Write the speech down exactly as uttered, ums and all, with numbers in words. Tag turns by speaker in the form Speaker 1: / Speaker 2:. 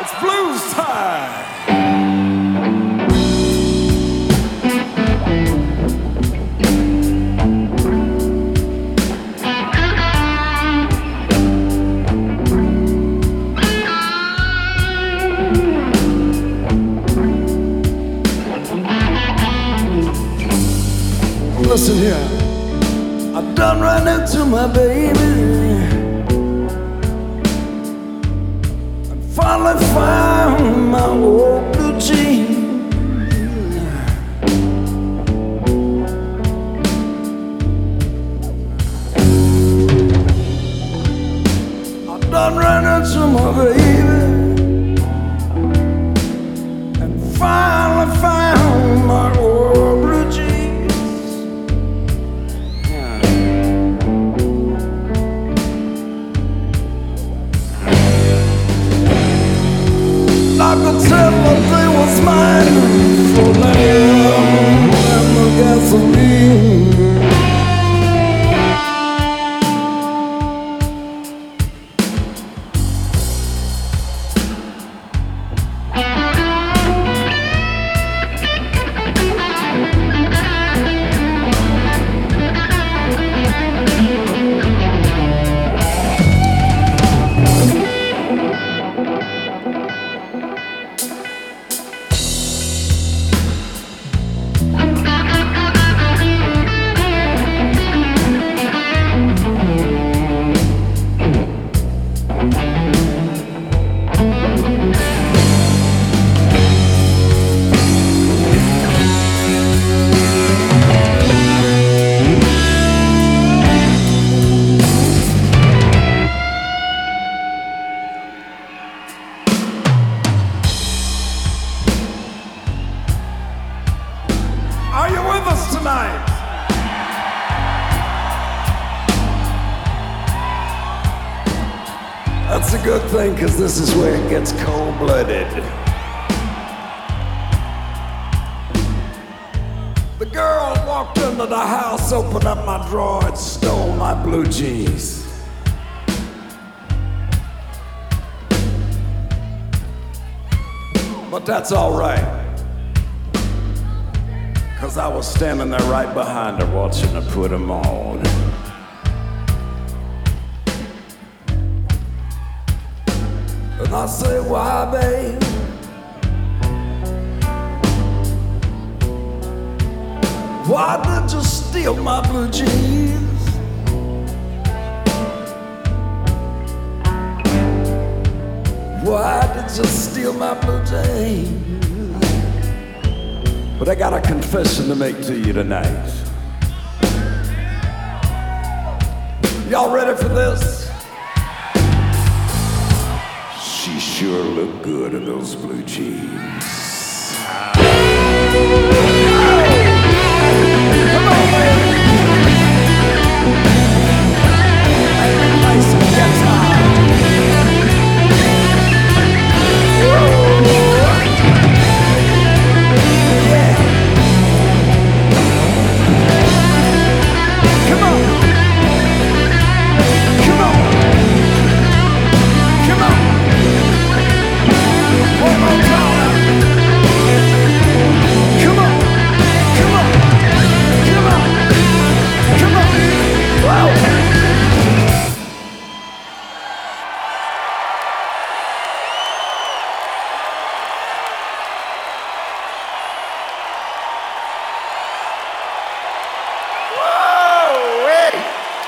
Speaker 1: It's blues time. Listen here, I done ran into my baby. Finally found my old blue jeans. I done ran into my baby and finally found my old blue jeans. I could tell that they was mine for lamb and the gasoline. Are you with us tonight? That's a good thing, because this is where it gets cold-blooded. The girl walked into the house, opened up my drawer, and stole my blue jeans. But that's all right, because I was standing there right behind her watching her put them on. And I say, why, babe? Why did you steal my blue jeans? Why did you steal my blue jeans? But I got a confession to make to you tonight. Y'all ready for this? She sure looked good in those blue jeans.